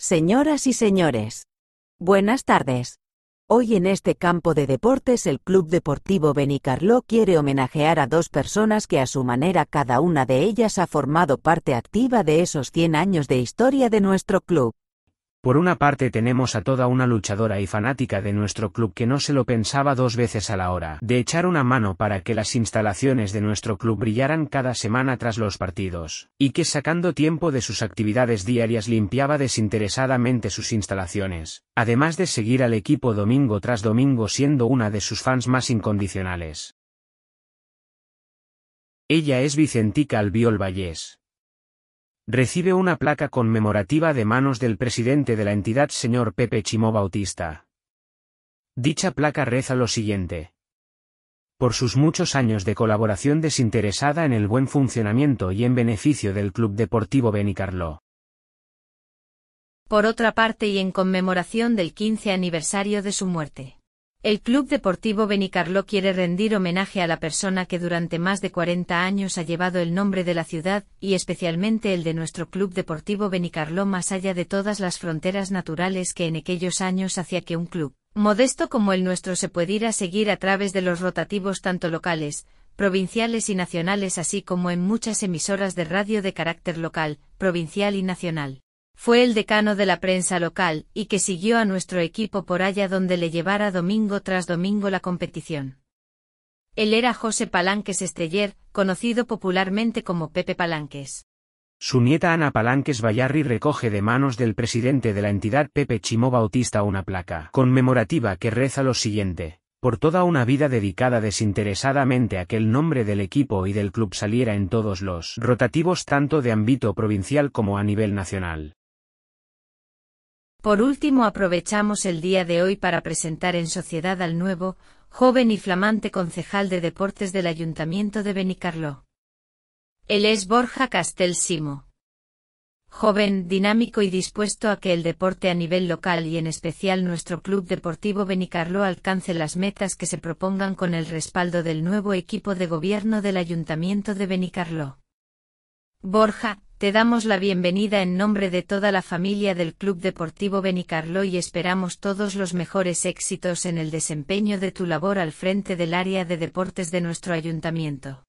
Señoras y señores, buenas tardes. Hoy en este campo de deportes el Club Deportivo Benicarló quiere homenajear a dos personas que a su manera cada una de ellas ha formado parte activa de esos 100 años de historia de nuestro club. Por una parte tenemos a toda una luchadora y fanática de nuestro club que no se lo pensaba dos veces a la hora de echar una mano para que las instalaciones de nuestro club brillaran cada semana tras los partidos, y que sacando tiempo de sus actividades diarias limpiaba desinteresadamente sus instalaciones, además de seguir al equipo domingo tras domingo siendo una de sus fans más incondicionales. Ella es Vicentica Albiol Vallés. Recibe una placa conmemorativa de manos del presidente de la entidad señor Pepe Chimo Bautista. Dicha placa reza lo siguiente: por sus muchos años de colaboración desinteresada en el buen funcionamiento y en beneficio del Club Deportivo Benicarló. Por otra parte y en conmemoración del 15 aniversario de su muerte, el Club Deportivo Benicarló quiere rendir homenaje a la persona que durante más de 40 años ha llevado el nombre de la ciudad, y especialmente el de nuestro Club Deportivo Benicarló más allá de todas las fronteras naturales que en aquellos años hacía que un club modesto como el nuestro se pudiera seguir a través de los rotativos tanto locales, provinciales y nacionales así como en muchas emisoras de radio de carácter local, provincial y nacional. Fue el decano de la prensa local, y que siguió a nuestro equipo por allá donde le llevara domingo tras domingo la competición. Él era José Palanques Esteller, conocido popularmente como Pepe Palanques. Su nieta Ana Palanques Bayarri recoge de manos del presidente de la entidad Pepe Chimo Bautista una placa conmemorativa que reza lo siguiente: por toda una vida dedicada desinteresadamente a que el nombre del equipo y del club saliera en todos los rotativos tanto de ámbito provincial como a nivel nacional. Por último, aprovechamos el día de hoy para presentar en sociedad al nuevo, joven y flamante concejal de deportes del Ayuntamiento de Benicarló. Él es Borja Castel Simo. Joven, dinámico y dispuesto a que el deporte a nivel local y en especial nuestro Club Deportivo Benicarló alcance las metas que se propongan con el respaldo del nuevo equipo de gobierno del Ayuntamiento de Benicarló. Borja, te damos la bienvenida en nombre de toda la familia del Club Deportivo Benicarló y esperamos todos los mejores éxitos en el desempeño de tu labor al frente del área de deportes de nuestro ayuntamiento.